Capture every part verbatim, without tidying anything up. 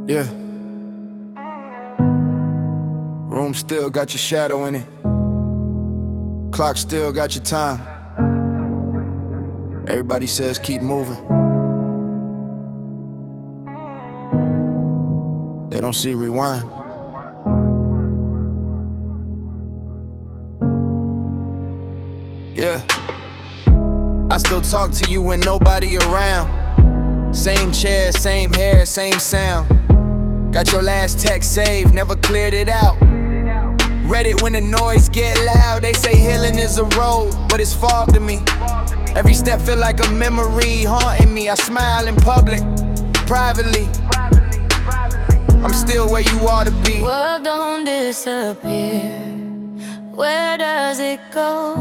Yeah. Room still got your shadow in it. Clock still got your time. Everybody says keep moving. They don't see rewind. Yeah. I still talk to you when nobody around. Same chair, same hair, same sound. Got your last text saved, never cleared it out. Read it when the noise get loud. They say healing is a road, but it's fog to me. Every step feel like a memory haunting me. I smile in public, privately. I'm still where you ought to be. World don't disappear. Where does it go?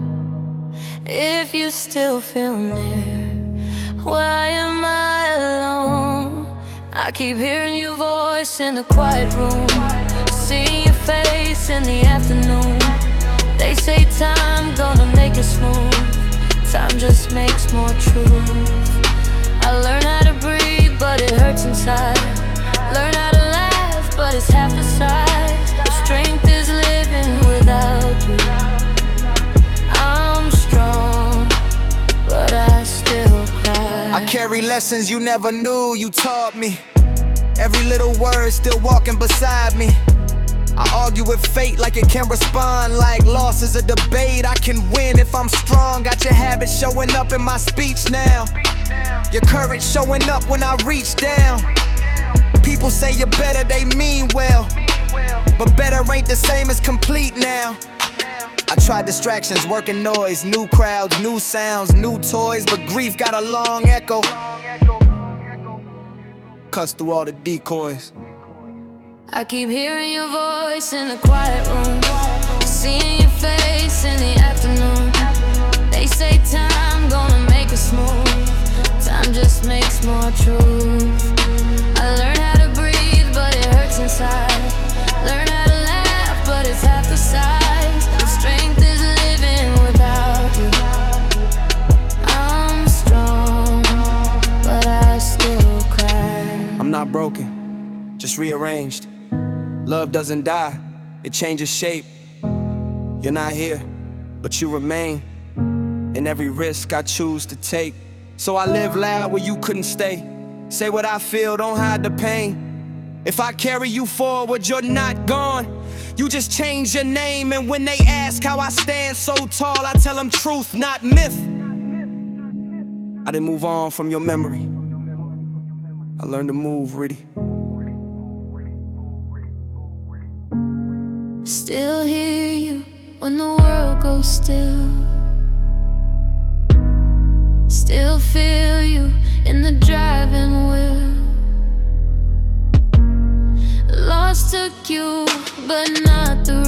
If you still feel near, why am I alone? I keep hearing your voice in the quiet room, see your face in the afternoon. They say time gonna make it smooth. Time just makes more truth. I learn how to breathe, but it hurts inside. Learn how to laugh, but it's half the size. The strength is living without you. I'm strong, but I still cry. I carry lessons you never knew you taught me. Every little word still walking beside me. I argue with fate like it can respond. Like loss is a debate, I can win if I'm strong. Got your habits showing up in my speech now. Your courage showing up when I reach down. People say you're better, they mean well, but better ain't the same as complete now. I tried distractions, working noise, new crowds, new sounds, new toys, but grief got a long echo. Cuts through all the decoys. I keep hearing your voice in the quiet room, seeing your face in the afternoon. They say time gonna make it smooth. Time just makes more truth. I learn how to breathe, but it hurts inside. Learn how to laugh, but it's half the size. The strength is living without you. I'm strong, but I still cry. I'm not broken, just rearranged. Love doesn't die, it changes shape. You're not here, but you remain. In every risk I choose to take. So I live loud where you couldn't stay. Say what I feel, don't hide the pain. If I carry you forward, you're not gone. You just change your name, and when they ask how I stand so tall, I tell them truth, not myth. I didn't move on from your memory. I learned to move, Riddy. Still hear you when the world goes still. Still feel you in the driving wheel. Lost took you, but not the